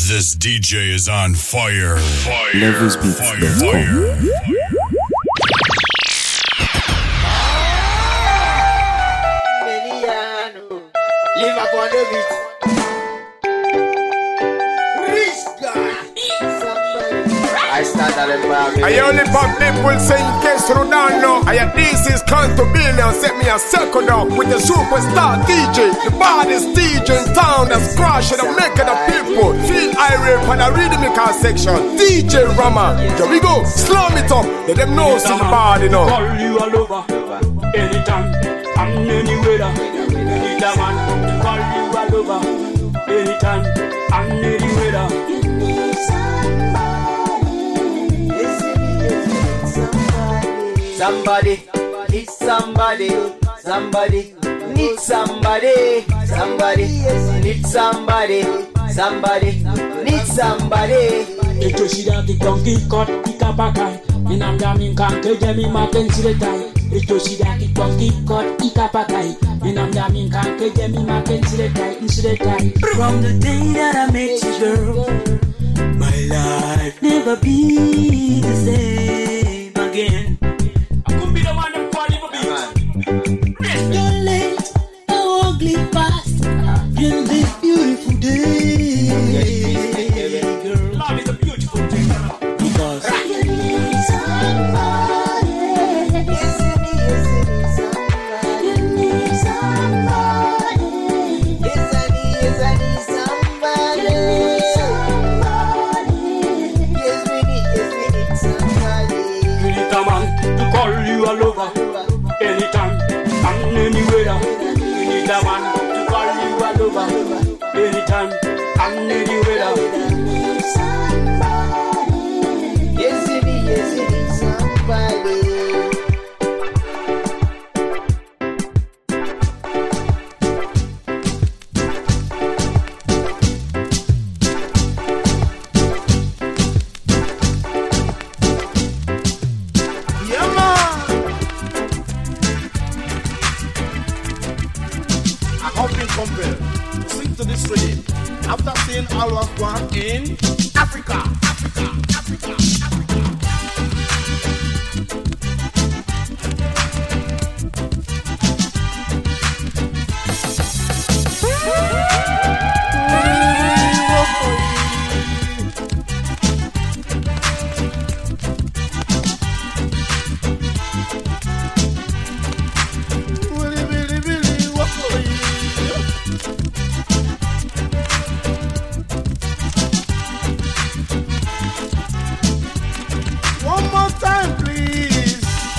This DJ is on fire. Fire. Levelsbeats.com. Fire. Live upon the beat. Rich guy. I stand at the bar. I only pop people say in case you don't know. This is Count to Billion. Set me a circle up with the superstar DJ. The baddest DJ in town that's crushing and making the people feel irate for the rhythmical section. DJ Rama. Here we go. Slam it up. Let them know see the body now. Call you all over. Anytime and anywhere. Need a man to call you all over. Anytime and anywhere. Somebody, need somebody, somebody, need somebody, somebody, need somebody, somebody, need somebody. Eto shida ki kongi kot ikapakai. Inamjami kanke jemi maken siretai. Eto shida ki kongi kot ikapakai. Inamjami kanke jemi maken siretai. From the day that I met you, girl, my life never be the same again. You're late, oh ugly past. In this beautiful day, girl. Love is a beautiful thing, because You need somebody. Yes, you need somebody. Yes, I need somebody. Yes, we need somebody. you need a man to call you a lover. Anytime and anywhere. You need a man to call you a lover. Anytime and anywhere. Yes, you need somebody. Yeah, man. I have been compelled to sing to this rhythm after seeing all of one in Africa. One more time, please.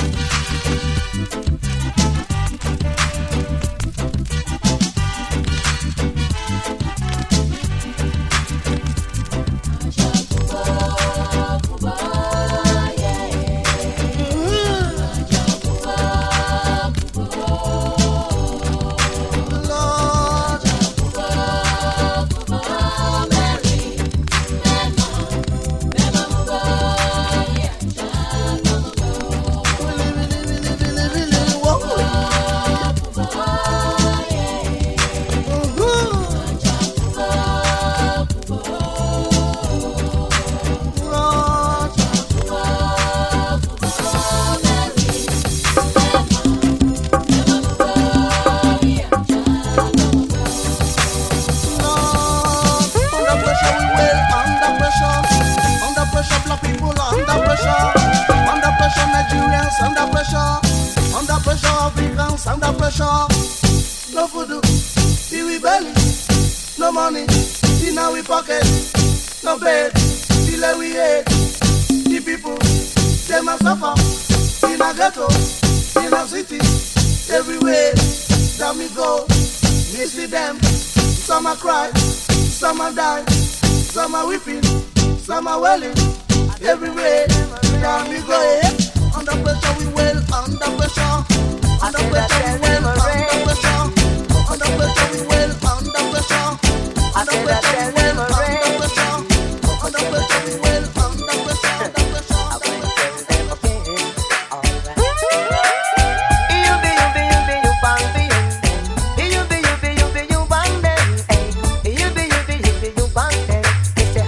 Under pressure, black people under pressure. Under pressure, Nigerians under pressure. Under pressure, Africans under pressure. No food, we belly. No money, in our pocket. No bed, till we hate. The people, they must suffer. In a ghetto, in a city, everywhere that we go, we see them. Some are cry, some are die, some are weeping, some are wailing. Everywhere that we go, under pressure we wail, under pressure. Under pressure we wail, under pressure. Under pressure we wail, under pressure. Under pressure we wail, under pressure. Under pressure we wail, under pressure. Under pressure. You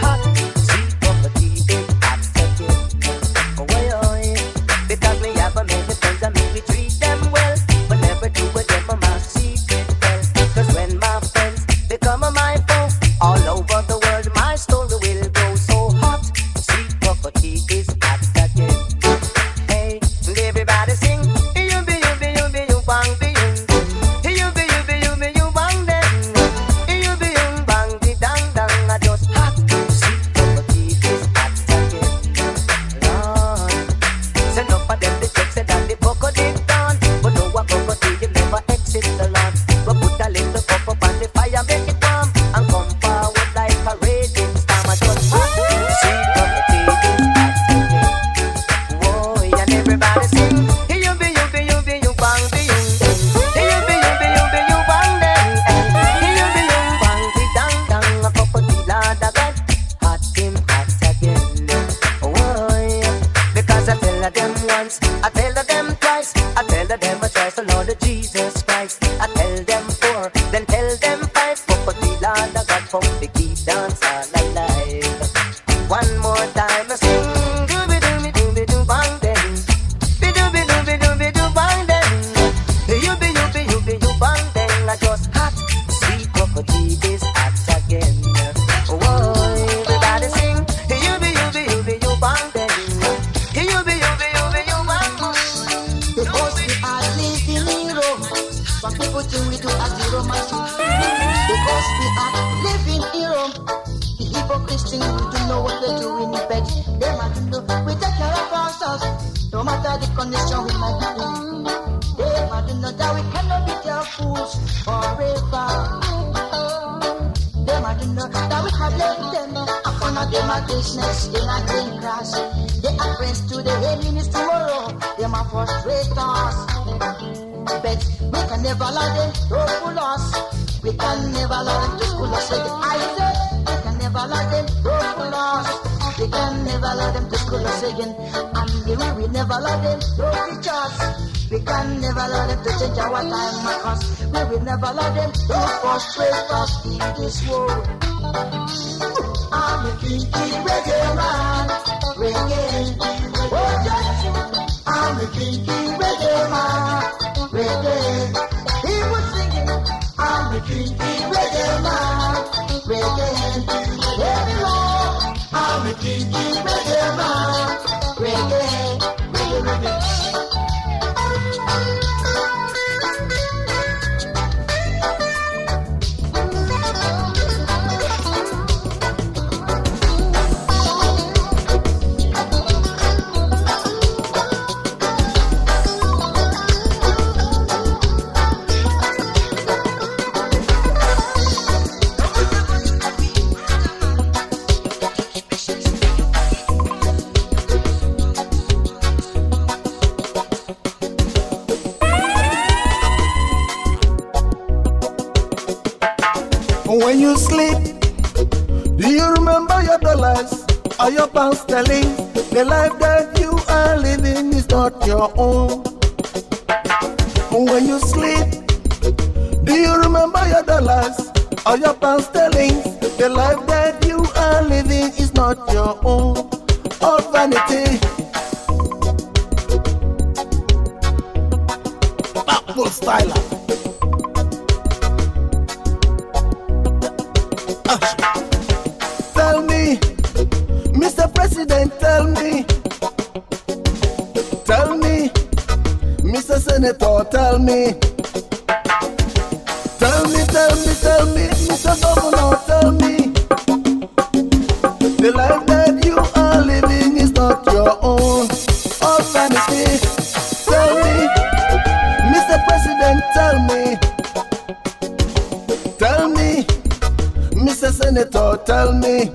dance all alive. One more time, I sing. Dooby dooby dooby doo bang then. Be dooby dooby dooby doo bang then. You be you bang then. I just hot, sweet crocodile is hot again. Whoa, everybody sing. You be you bang then. You be you bang. Because we are living in Rome. Some people think we do as the Romans do. Because we are living in Rome. The hypocrites think we don't know what they're doing in bed. They might know we take care of ourselves. No matter the condition we might be in. They might know that we cannot be their fools forever. They might know that we have left them. Upon of them are business in a green grass. They are friends to the enemies tomorrow. They might frustrate us. But we can never allow them to fool us. We can never allow them to fool us. I said we can never allow them to fool us. We can never allow them to fool us again. And we will never allow them to teach us. We can never allow them to change our time because we will never allow them to frustrate us in this world. I'm a kinky reggae man, reggae. Oh yes, I'm a kinky reggae man, reggae. He was singing, I'm a kinky reggae man, reggae. Let me know, I'm a kinky reggae man, reggae, reggae. When you sleep, do you remember your dollars or your pounds sterling? The life that you are living is not your own. When you sleep, do you remember your dollars or your pounds sterling? The life that you are living is not your own. All vanity. Apple styler. Tell me, Mr. President, tell me, Mr. Senator, tell me, Mr. Governor, tell me, the life that you are living is not your own. All vanity. Tell me, Mr. President, tell me, Mr. Senator, tell me,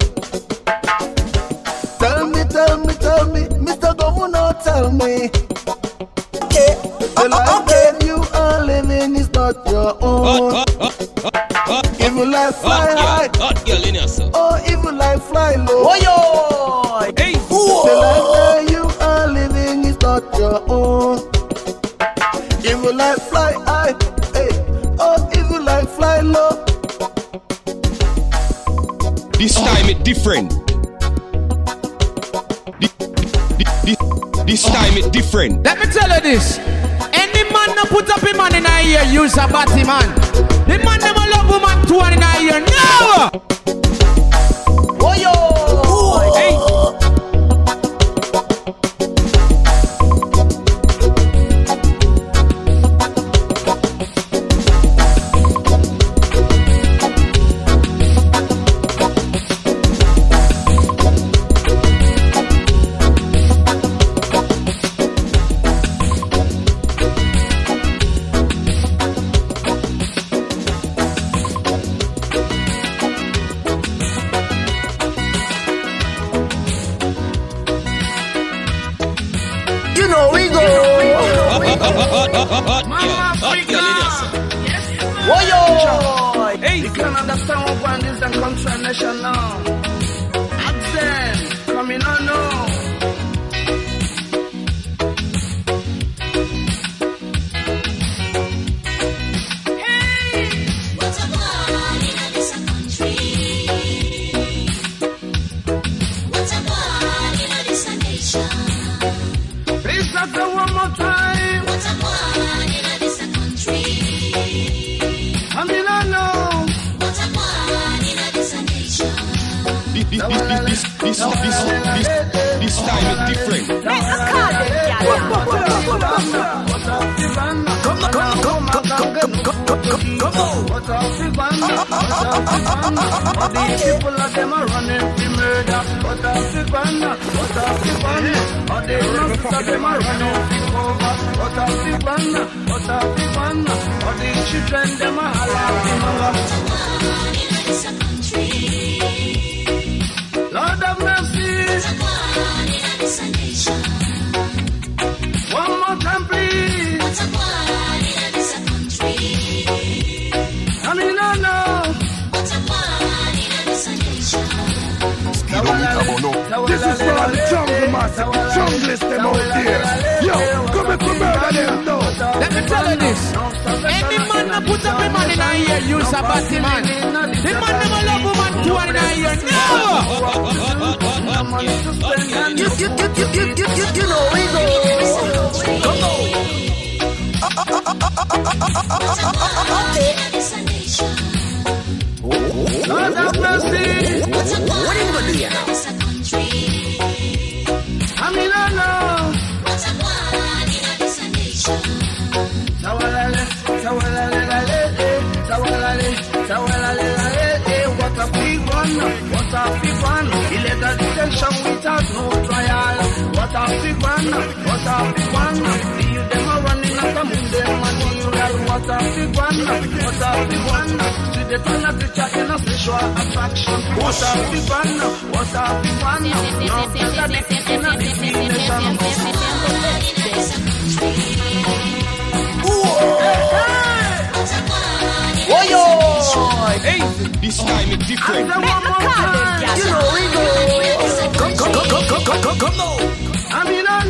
Mr. Governor, tell me. The life that you are living is not your own. If you like fly high, or if you like fly low, Hey. the life that you are living is not your own. If you like fly high, or if you like fly low. This time it different. This time it different. Let me tell you this. Any man no put up a man in a ear, use a batty man. The man never love woman 2 in a ear. No! Oh yo! Hey! You can understand what one is and contradiction now. Accent, coming on now. Hey, what's a man in this country? This time it's different. People of them are running for murder. What of the band? What of the band? All the masses of them are running for cover. What of the band? What of the band? All the children them are laughing over. Lord of mercy. One more time, please. I mean, no. This is for all the jungle massive, junglist them out there. Yo, come and murder them now. Let me tell you this. Any man that put up a man in a ear, use a batty man. The man never love woman 2 in a ear. No! You know we go. Come on. Okay. Lord have mercy. What are you gonna do now? I mean, no. What a big one. What a big one. Illegal detention without no trial. What a big one. What a big one. You them are running at the moon, them material. What a big one. What a big one. See the turn of picture in a sexual attraction. What a big one. What a big one. No, that's a big in a definition. Oh yo! Hey, this time it's different. You know we go. Come now. I mean, no.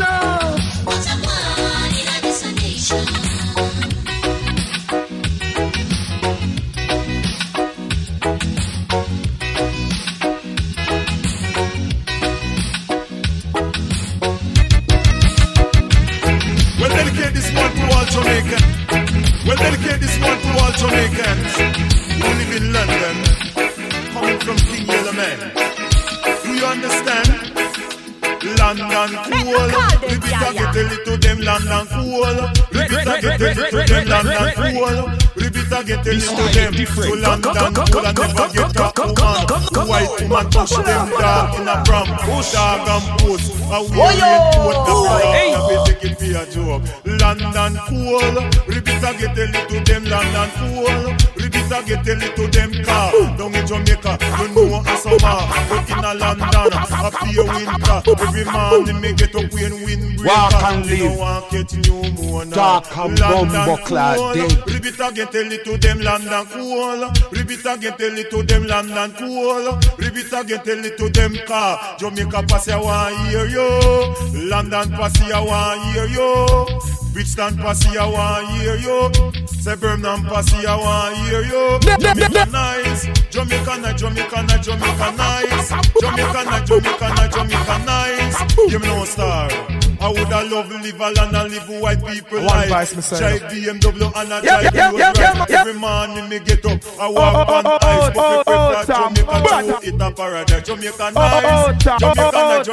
We'll dedicate this one to all Jamaicans. We'll dedicate this one to all Jamaicans who live in London, coming from King Yellow Man. Do you understand? London cool. Repeat again, tell it to them London cool. Repeat again, tell it to them London cool. Repeat again, tell it to them. So London cool and never get that woman. White woman push them dark in a pram. Dog and post. A weird coat the frog. Never take it for a joke. London cool. Repeat again, tell it to them London cool. Repeat again, tell it to them car. Down in Jamaica, you know a summer. But in a London, a pure winter. Every morning me get up when wind break. Walk and live. No one get new more now. Dark and bumbo clad dead. Repeat again, tell it to them London cool. Repeat again, tell it to them London cool. Repeat again, tell it to them car. Jamaica Passy, I want hear you. London Passy, I want hear you. Bridgetown Passy, I want hear you. Say Birmingham Passy, I want hear you. Jamaica nice. Jamaica nice. Jamaica nice. Jamaica nice. Jamaica nice. Jamaica nice. Give me no star. I woulda love live a land and live white people life. Drive BMW and I drive right. Every morning me get up, I walk on ice. But me prefer Jamaica to it a paradise. Jamaica nice. Jamaica nice.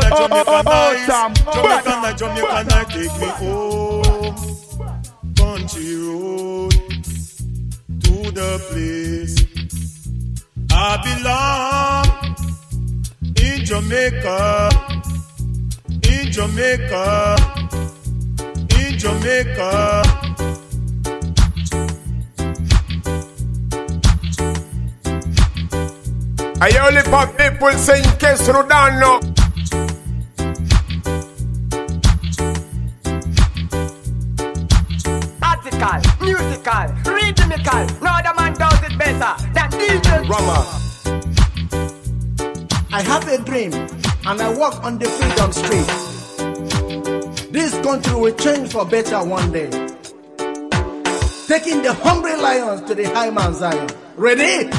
Jamaica nice. Take me home, country road, to the place I belong in Jamaica. In Jamaica, in Jamaica. I only pop people say in case you don't know. Article, musical, rhythmical. No other man does it better than DJ Rama. I have a dream and I walk on the freedom street. This country will change for better one day. Taking the hungry lions to the high Mount Zion. Ready?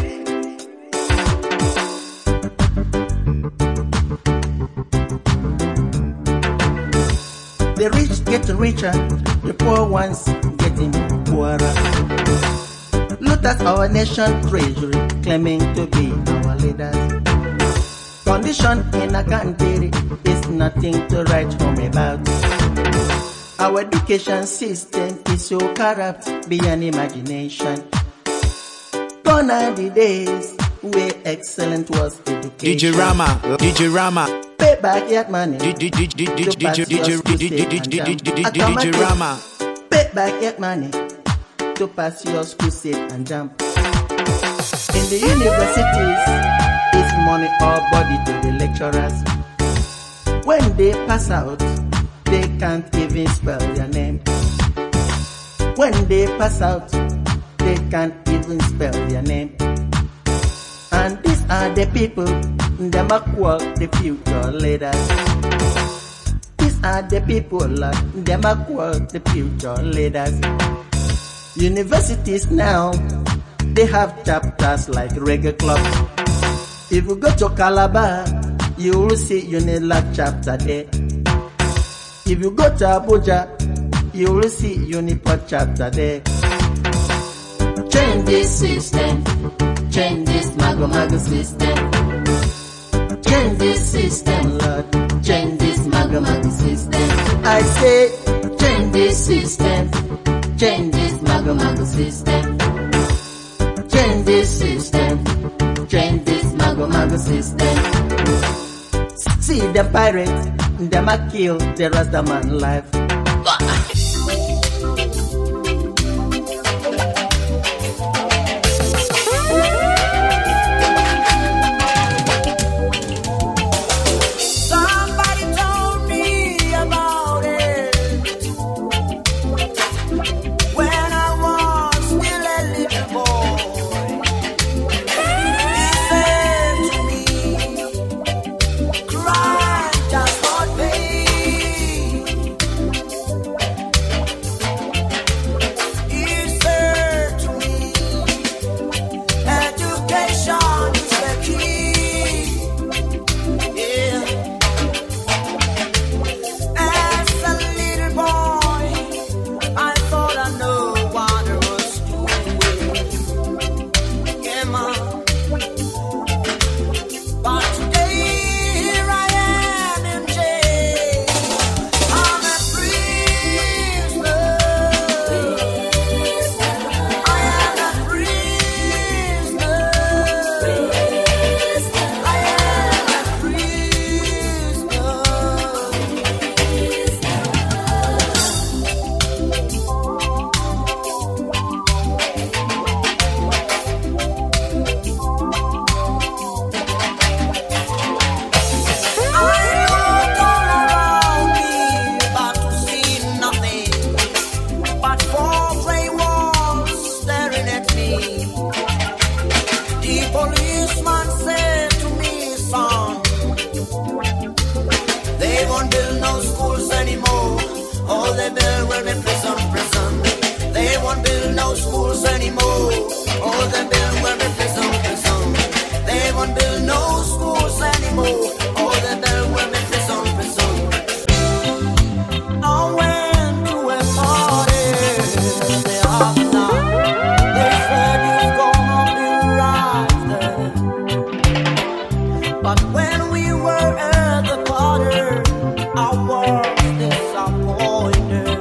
The rich get richer, the poor ones getting poorer. Look at our nation treasury claiming to be our leaders. Condition in a country is nothing to write home about. Our education system is so corrupt beyond imagination. Gone are the days where excellent was education. DJ Rama. Pay back your money. DJ Rama. Pay back your money to pass your school sit and jump. In the universities, it's money or body to the lecturers. When they pass out, they can't even spell their name. When they pass out, they can't even spell their name. And these are the people, them are called the future leaders. These are the people, them are called the future leaders. Universities now, they have chapters like Reggae Club. If you go to Calabar, you will see Unilag chapter there. If you go to Abuja, you will see Uniport chapter there. Change this system, change this mago system. Change this system, Lord, change this mago system. I say, change this system, change this mago system. Change this system, change this mago system. See the pirates, them a kill the Rastaman life. Somebody told me about it when I was still a little boy. He said to me, crime does not pay. He said to me, education is the key. Yeah. As a little boy, I thought I knew what I was doing. Yeah, man. But today, here I am in jail. I'm a prisoner. I am a prisoner. I am a prisoner. I looked all around me, but to see nothing but four gray walls staring at me. The policeman said to me, son, they won't build no schools anymore. All they build will be prison. They won't build no schools anymore. All they build will be prison. They won't build no schools anymore. All they build will be prison. I went to a party the other night. They said it's gonna be right there. But when we were at the party, I was disappointed.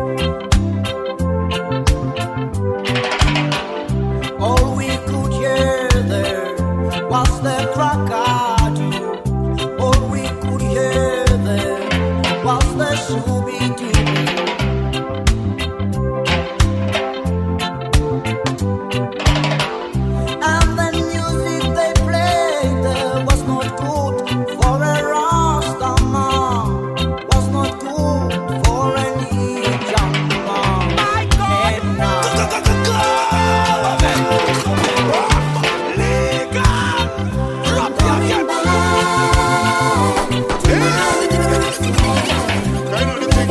All we could hear there was the crocodile. All we could hear there was the shooby-doo. And the music they played there was not good for a Rastaman, was not good for any young man. My God! Kind of the thing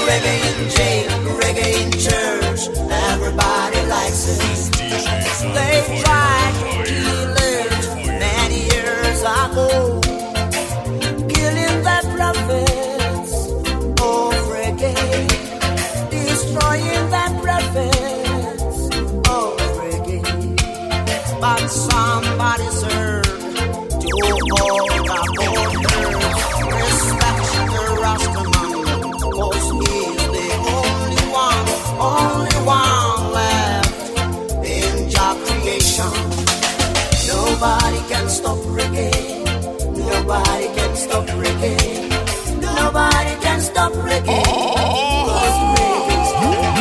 reggae in jail, reggae in church, everybody likes it. They tried to kill it many years ago, killing the prophets of reggae, destroying the prophets of reggae. But somebody's heard to all the borders, respect the Rastaman, 'cause he's the only one left in Jah creation. Nobody can stop reggae. Nobody can stop reggae. Nobody can stop reggae. 'Cause reggae's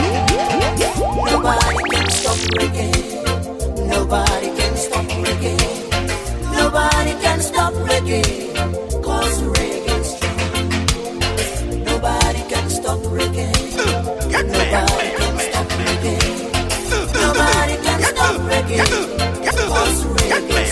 nobody can stop reggae. Nobody can stop reggae. Nobody can stop reggae. 'Cause reggae's nobody can stop reggae. Nobody can stop reggae. Nobody can stop reggae. 'Cause reggae's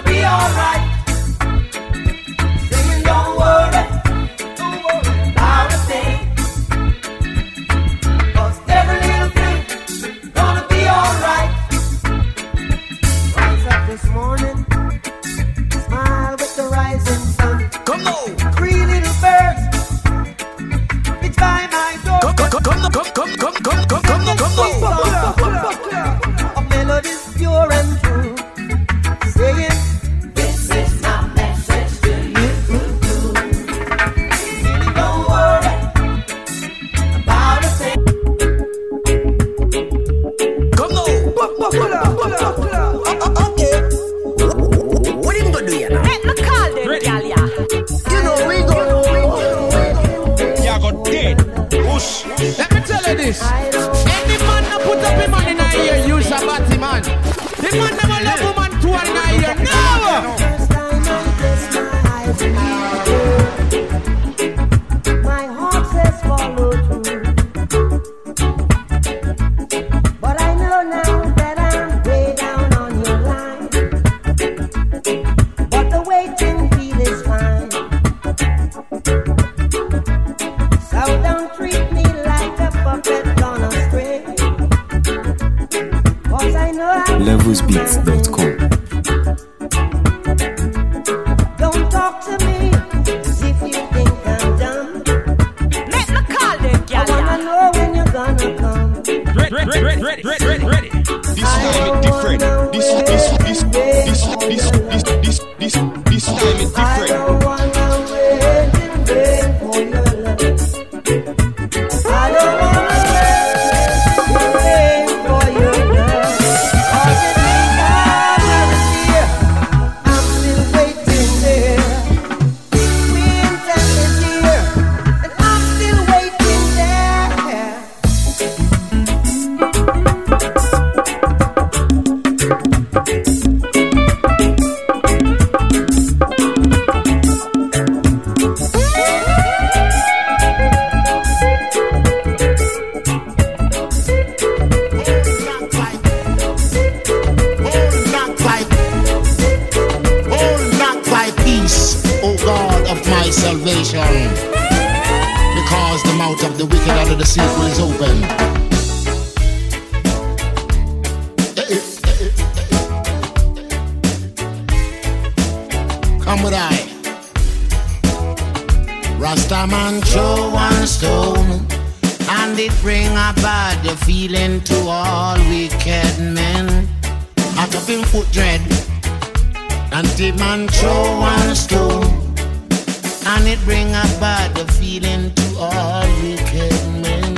alright. Singing, don't worry. Okay. What him gonna do ya now? Let me call them, gal, ya. You know we go. Yeah, got dead. Whoosh. Let me tell you this. Any man that put up him man in a year, use a batty man. The man never love woman 2 in a year. No! My heart says follow through, but I know now that I'm way down on your line. But the waiting feel is fine, so don't treat me like a puppet on a string. 'Cause I know I'm Levelsbeats.com. Don't talk to me as if you think I'm dumb. Let me call them, I gal, wanna ya. know when you're gonna come. Ready. This time is different. This time is I different. don't wanna wait for your love. I don't wanna wait for your love. 'Cause it may come every year. I'm still waiting there. Winter is here, and I'm still waiting there. O God of my salvation, because the mouth of the wicked and of the sinful is open. Come with I. Rastaman throw one stone, and it bring a bad feeling to all wicked men. Out of him foot dread. And the man throw one stone, and it bring a bad feeling to all wicked men.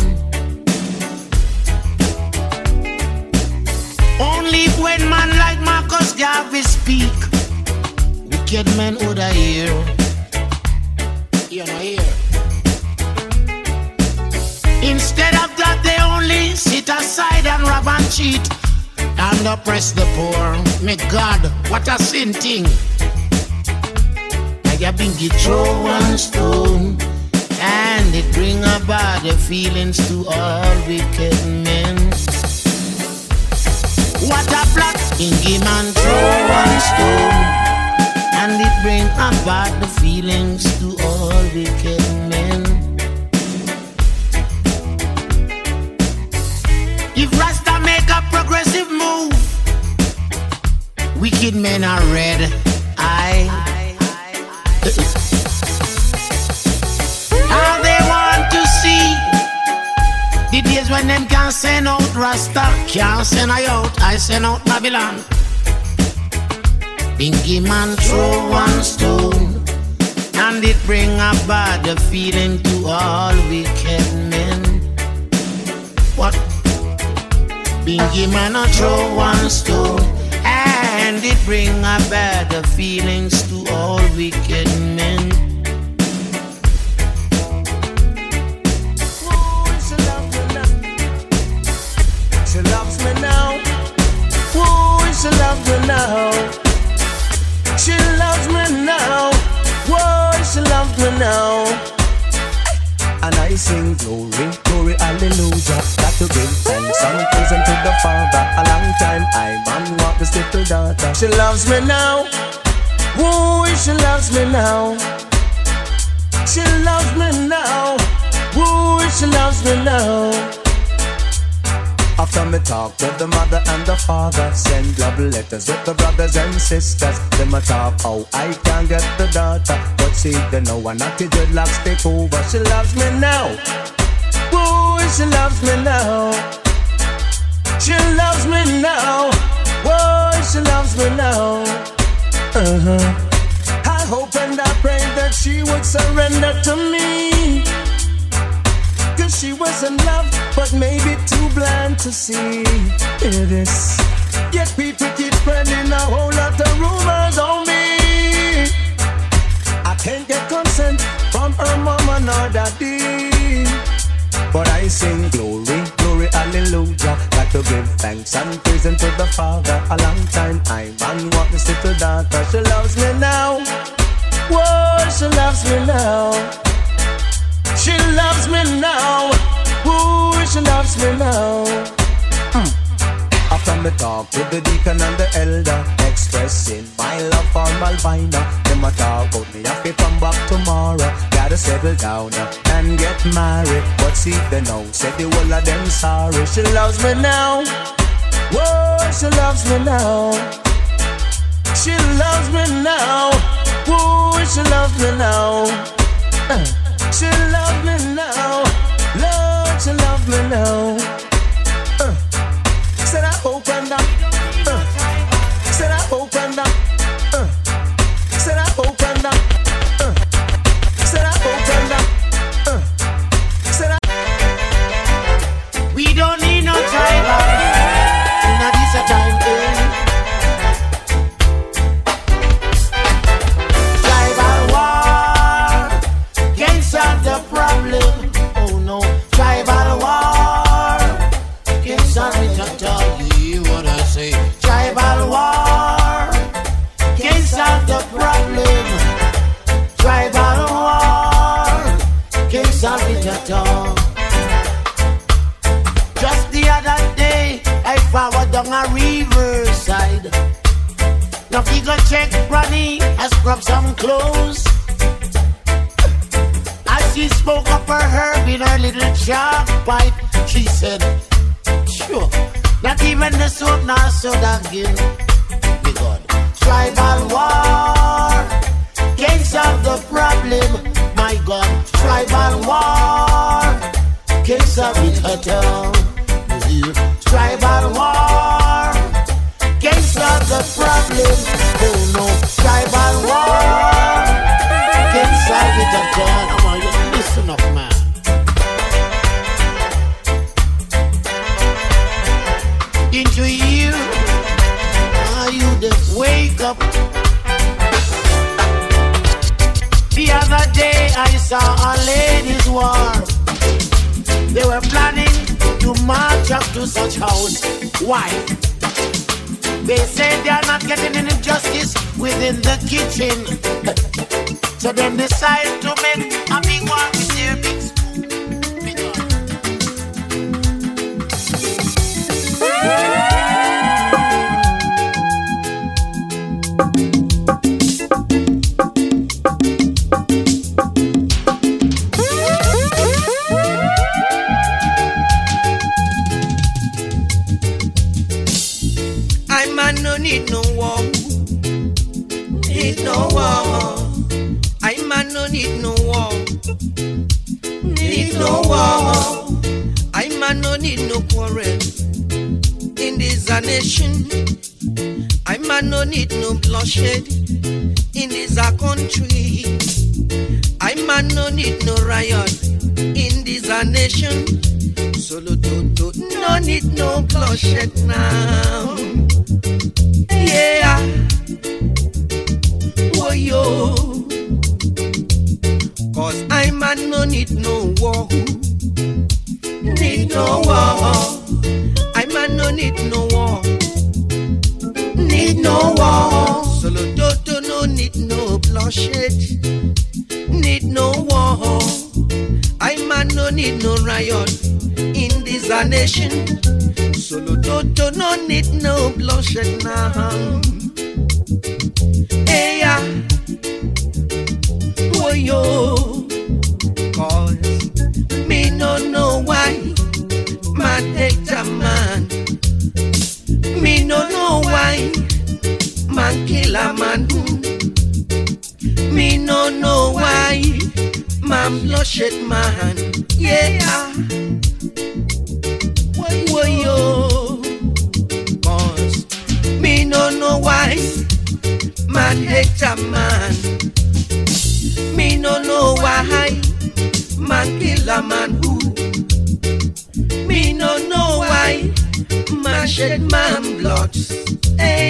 Only when man like Marcus Garvey speak, wicked men would I hear. You know hear. Instead of that, they only sit aside and rob and cheat and oppress the poor. May God, what a sin thing. I have been get throw one stone, and it bring a bad feelings to all wicked men. What a plot, Bingy man throw one stone, and it bring a bad feelings to all wicked men. If Rasta make a progressive move, wicked men are red. How they want to see the days when them can send out Rasta, can't send I out, I send out Babylon. Bingy man throw one stone, and it bring a bad feeling to all wicked men. What? Bingy man a throw one stone, and it bring a bad feelings to all wicked men. She loves me now. Whoa, she loves me now. She loves me now. Whoa, she loves me now. And I sing glory, glory, hallelujah. Got to give thanks and praise unto the Father. A long time I man want this little daughter. She loves me now. Woo, she loves me now. She loves me now. Woo, she loves me now. After me talk with the mother and the father, send love letters with the brothers and sisters. Them a talk how I can get the daughter, but see they know one not the dreadlocks take over. She loves me now. Woo, she loves me now. She loves me now. Whoa, she loves me now. I hope and I pray that she would surrender to me. Cause she was in love, but maybe too blind to see. Hear this. Yet people keep spreading a whole lot of rumors on me. I can't get consent from her mama nor daddy, but I sing glory, glory, hallelujah. Got to give thanks and praise to the Father. A long time I man want this little daughter. She loves me now. Whoa, she loves me now. She loves me now. Whoa, she loves me now. After me talk to the deacon and the elder, expressing my love for Malvina. Them a talk about me, I feel come back tomorrow. Gotta settle down and get married. But see they know, said the whole of them sorry. She loves me now. Whoa, she loves me now. She loves me now. Whoa, she loves me now. She loves me now. Lord, she loves me now. Said I opened up. Said I opened up. Said I opened up. Said I opened up. Said I. We don't need no tribal. Not this a time. Tribal war can't solve the problem. Oh no, tribal war can't solve it at all. You hear what I say? Tribal war can't solve the problem. Tribal war can't solve it at all. Just the other day, I forward down a riverside. Now we go check Granny, I scrub some clothes. As she spoke up her herb in her little chalk pipe, she said, sure, not even the soap nor soda again. Me God, tribal war can't solve the problem. My God, tribal war can't solve it at all. Tribal war can't solve the problem. Oh no, tribal war can't solve it at all. Come on, you listen up, man. Into you, are you just wake up? The other day I saw a ladies' war. They were planning to march up to such house. Why? They say they are not getting any justice within the kitchen. So they decide to make a big one with their big spoon. Big one. Need no war, need no war. I man no need no war, need no war. I man no need no quarrel. In this a nation, I man no need no bloodshed. In this a country, I man no need no riot. In this a nation, solo do no need no bloodshed now. Yeah, oh yo, cause I man no need no war, need no war. I man no need no war, need no war. Solo Dodo no need no bloodshed, need no war. I man no need no riot in this a nation. Solo Dodo no need no bloodshed now. Hey, oh yo, cause me no know why man hate a man. Me no know why man kill a man. Me no know why man bloodshed man. Yeah. Oh yo, cause me no know why man hate a man. Me no know why man kill a man who. Me no know why man shed my blood. Hey,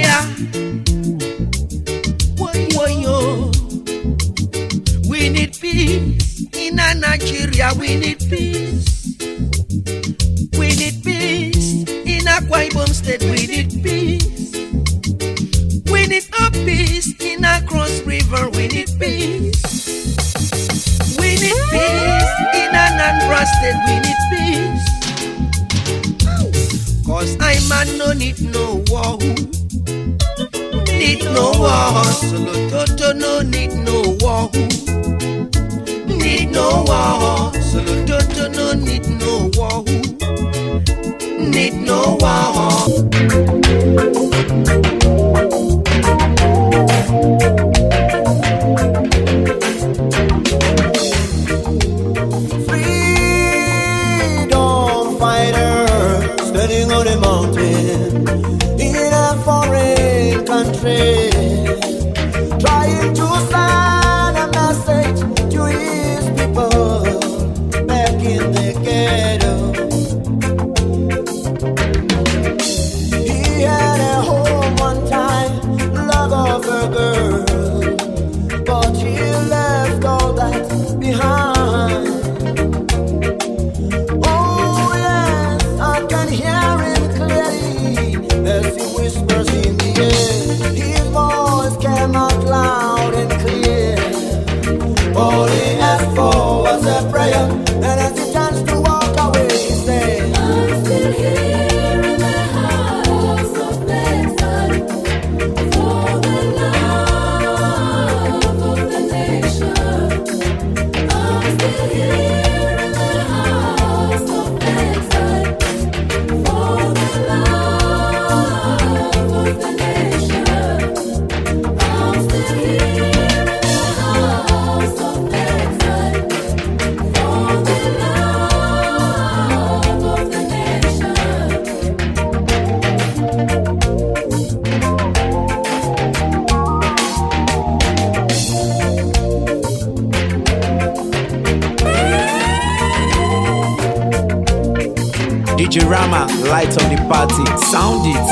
yo. We need peace in Nigeria. We need peace. We need peace in Akwa Ibom State. We need peace. We need a peace in a Cross River. We need peace. We need peace in Anambra State. We need peace. Cause I man no need no war. Need no war. Solo Toto no need no war. Need no war. Solo Toto no need no war. Need no war. Freedom fighter standing on a mountain in a foreign country, trying to send a message to his people back in the ghetto. He had a home one time, love of a girl, but he left all that behind. Oh yes, I can hear him clearly as he whispers in the air. His voice came out loud and clear. All he asked for was a prayer, and as he turns to walk away, he said, I'm still here in the house of Bethel for the love of the nation. I'm still here in the house of Bethel for the love of the nation. I'm still here in the house of Bethel for the love of the nation. DJ Rama, light on the party, sound it.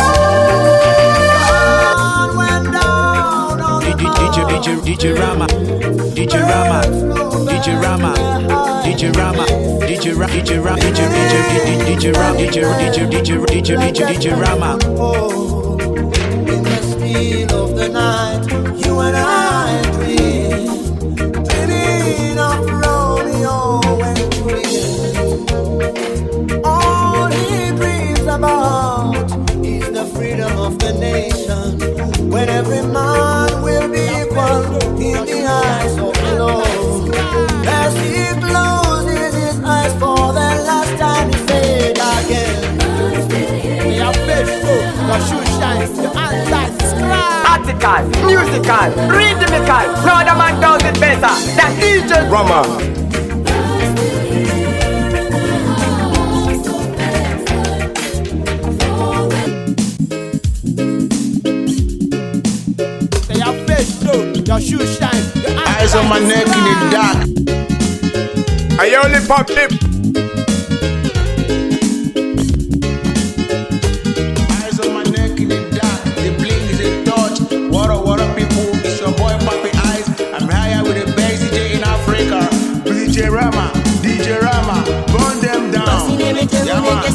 DJ Rama, DJ Rama, DJ Rama, DJ Rama, DJ Rama, DJ Rama, DJ Rama, DJ Rama. Oh, in the still of the night, you and I dream, dreaming of Romeo and Juliet. All he dreams about is the freedom of the nation, when every man will be equal in the eyes of the Lord. As he closes his eyes for the last time, he said again, your face show, your shoe shines, your hands like scribe. Article, musical, rhythmical, no other man does it better than DJ Rama. Your face show, your shoe shines, your Eyes on my neck in the dark. I only pop lip. Eyes on my neck in the dark. The bling is a touch. What up, people? It's your boy Papi Eyes. I'm higher with the best DJ in Africa. DJ Rama, DJ Rama, burn them down. Yeah, man.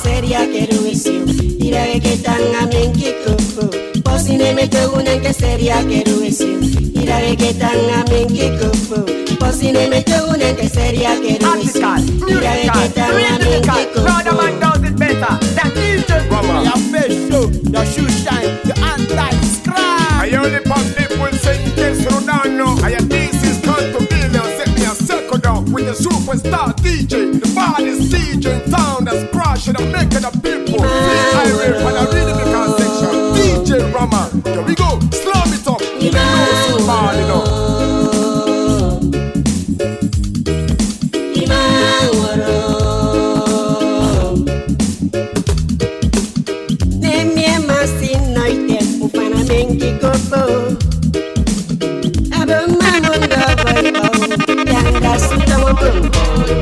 Your face show, your shoe shine, your hands like scribe. I only pop people saying yes, Rodano. I am this is come to billion. Set me a circle down with the superstar DJ. The baddest DJ in town that's crushing and making the people feel irate when I read in the car section. DJ Rama, here we go, slam it up. They know so bad enough.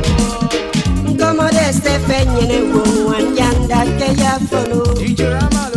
Como de este feñene, un yanda que ya follow. DJ Rama,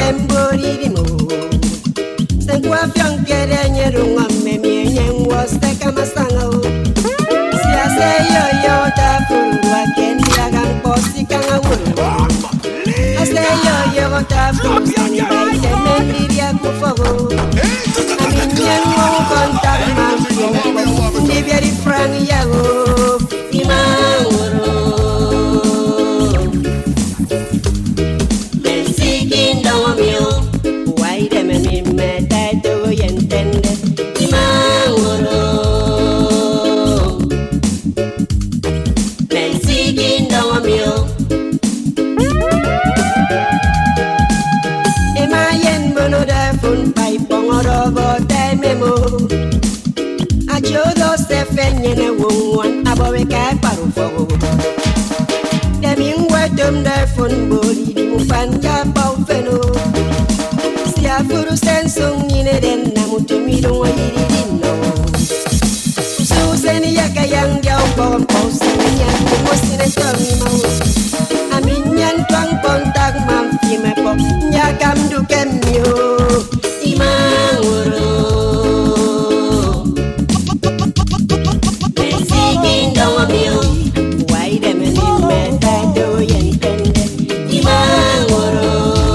tembori di mo. Se qua fianche regne runga me mien was te kamastanga o. Sia se yo ta furwa kendia gang posti kanga wuru. Ase yo ta furwa te mendiria ku fogo. Amien mo kontak man ni very frank yago. Imangoro. Fenyene won abawe kai paru fogo Deming wetum der fun boli di mu panja pau feno Sia furu sensung ine den namutu midung wa yiri dinno Su seni yaka yang jauh pom pau senya Mosine tomi mau Aminyan twang kontak mampi mepo Nyakam dukem yo Imanguro Why them in me that do yen tende Imangoro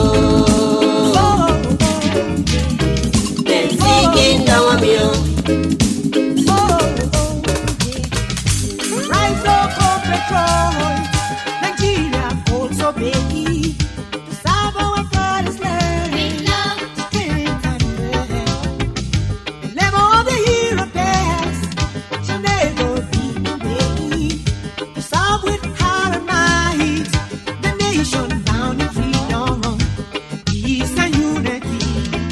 Ben seeking down a meal Rise up for petrol Nigeria also baby To serve our father's land Big love Spirit and bread The level of the hero past Shall never be with heart and might, the nation bound in freedom, peace and unity.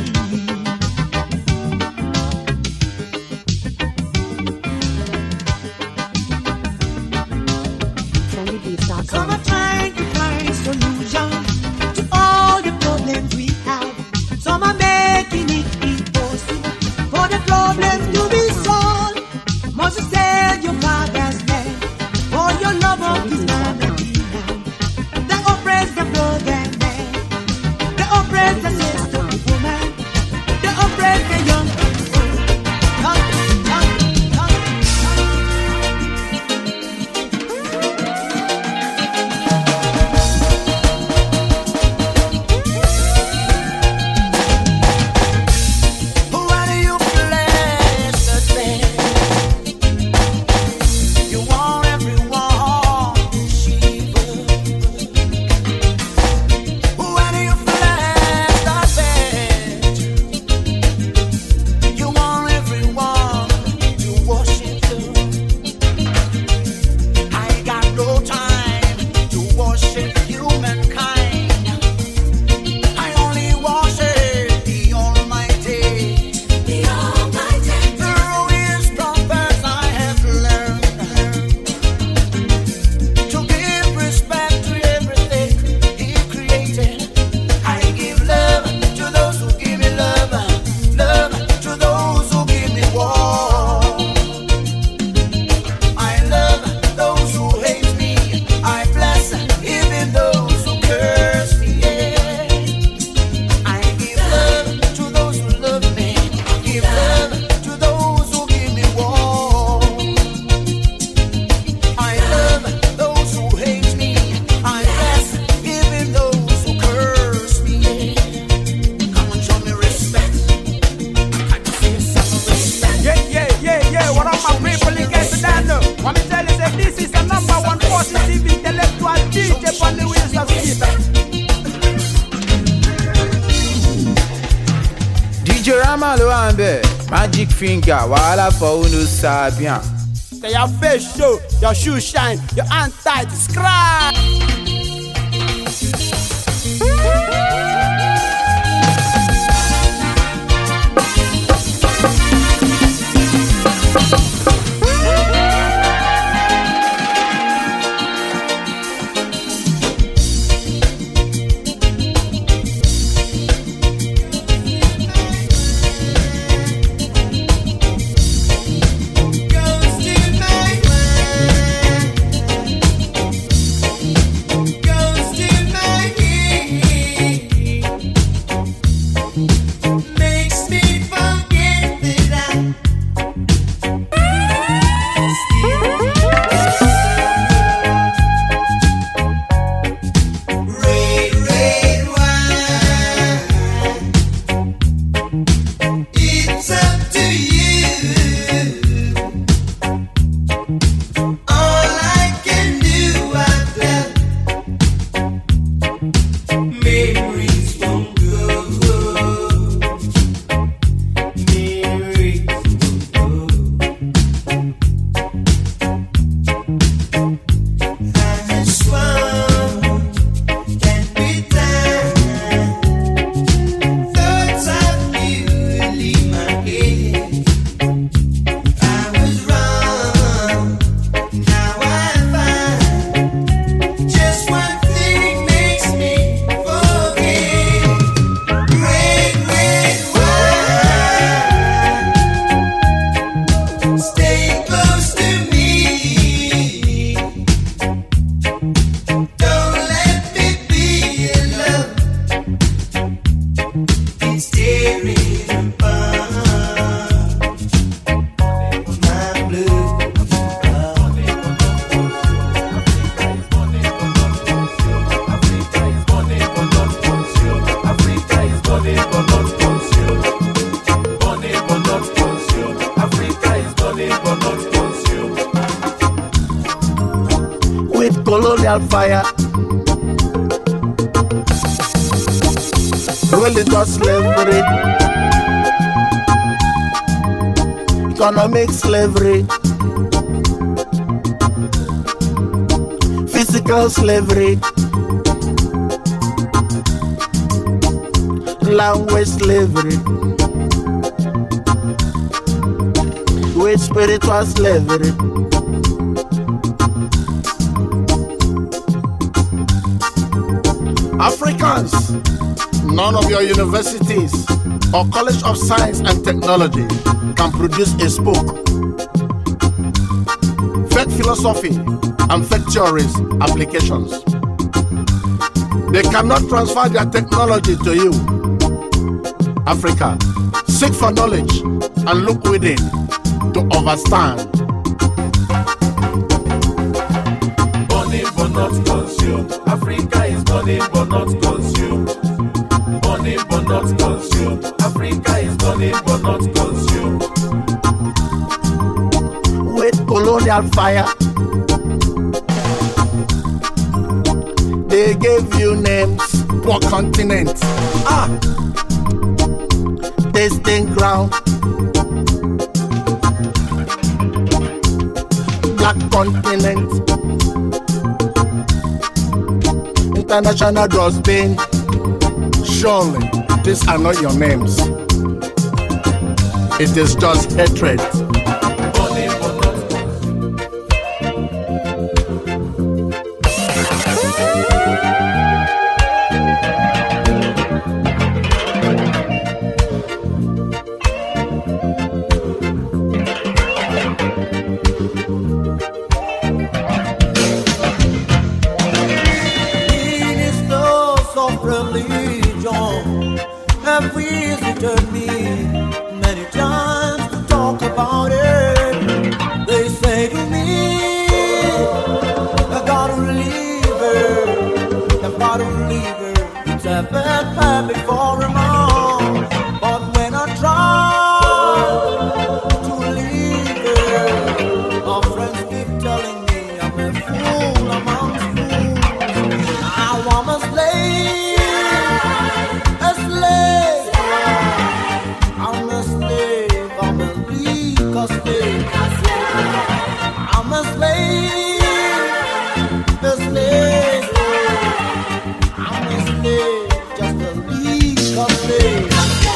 Some are trying to find solution to all the problems we have. Some are making it impossible for the problem to be solved. Must you save your father's land? For your love of his family now. They oppress the broken man. They oppress the sister woman. They oppress the young people. Why do you bless the thing? You want everyone to shiver. Why do you bless the bed? You want everyone to worship you. I got no time to worship humankind. I only worship the Almighty. The Almighty. Through His prophets I have learned to give respect to everything He created. I give love to those who give me love, love to those who give me war. I love those who hate me. I bless even those who curse me. Yeah. I give love to those who love me. Give love to those who give me war. I love those who hate me. I bless even those who curse me. Yeah. Come on, show me respect. I can see some respect. Yeah. What up, my people? You guys stand up. Let me tell you that this is the number one positive intellectual DJ on the wheels of steel. DJ Ramalo Ambe, Magic Finger, Wala for Uno Sabian. Say your face show, your shoes shine, your hand tight, scratch. colonial fire. Religious slavery, economic slavery, physical slavery, language slavery, with spiritual slavery. Africans, none of your universities or college of science and technology can produce a spook. Fake philosophy and fake theories applications. They cannot transfer their technology to you. Africa, seek for knowledge and look within to understand. Burning but not consumed. Africa is burning but not consumed. Burning but not consumed. Africa is burning but not consumed. With colonial fire, they gave you names. Poor continent, tasting ground, black continent, international dustbin. Surely these are not your names. It is just hatred. Have visited me many times to talk about it. They say to me, I gotta leave her, I gotta leave her. It's a bad habit for a mom. But when I try to leave her, my friends keep telling me I'm a fool, I'm a fool. Now I'm a slave, a slave. I'm a slave, I'm a legal slave. I'm a slave, a slave. I'm a slave, just a legal slave.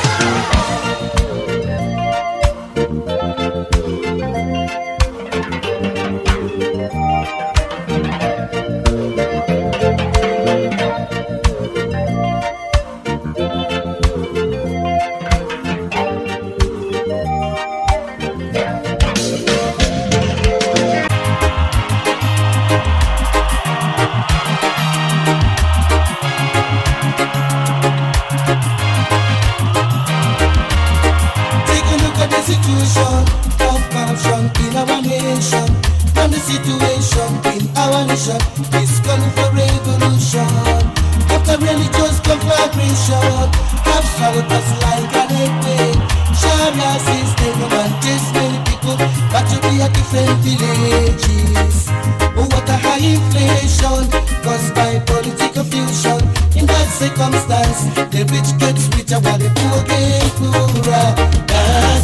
Situation of corruption in our nation, and the situation in our nation is calling for revolution. After religious conflagration, absolute us like an earthquake. Sharia system romantic many people, but to be at different villages. Oh, what a high inflation caused by political fusion. In that circumstance, the rich get richer while the poor get poorer. That's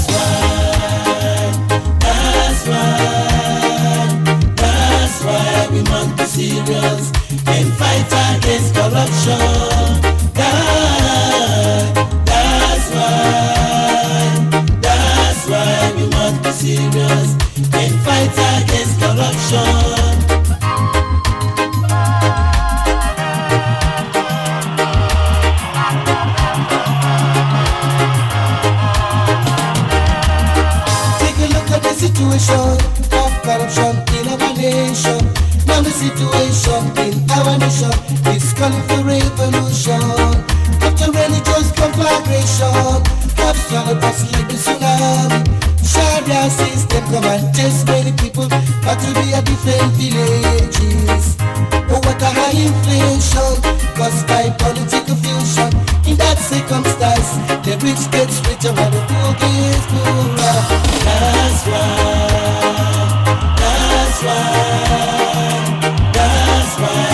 why we must be serious and fight against corruption. That's why we must be serious and fight against corruption. Situation of corruption in our nation. Now the situation in our nation is calling for revolution. After religious conflagration, absolute us like the tsunami. Sharia system come and chase many people, but to be at different villages. Oh, what a high inflation caused by political fusion. In that circumstance, the rich get richer while the poor get poorer. That's why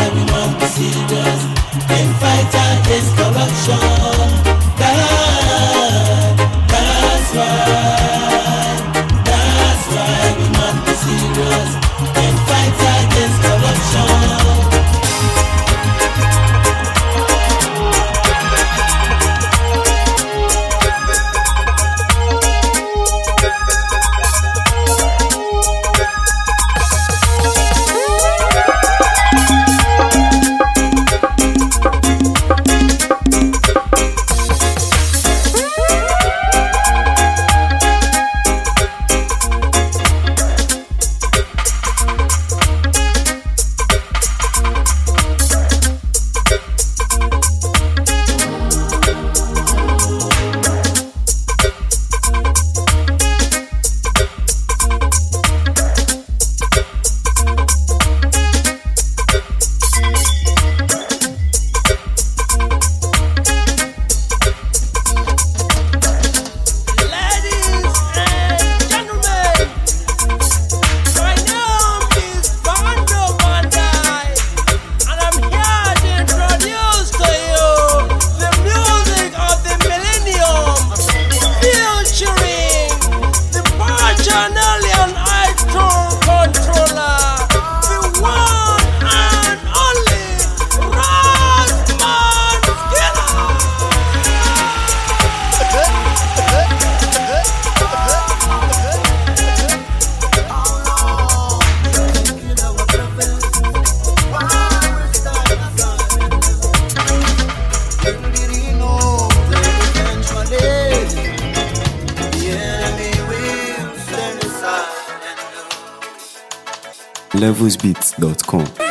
levelsbeats.com.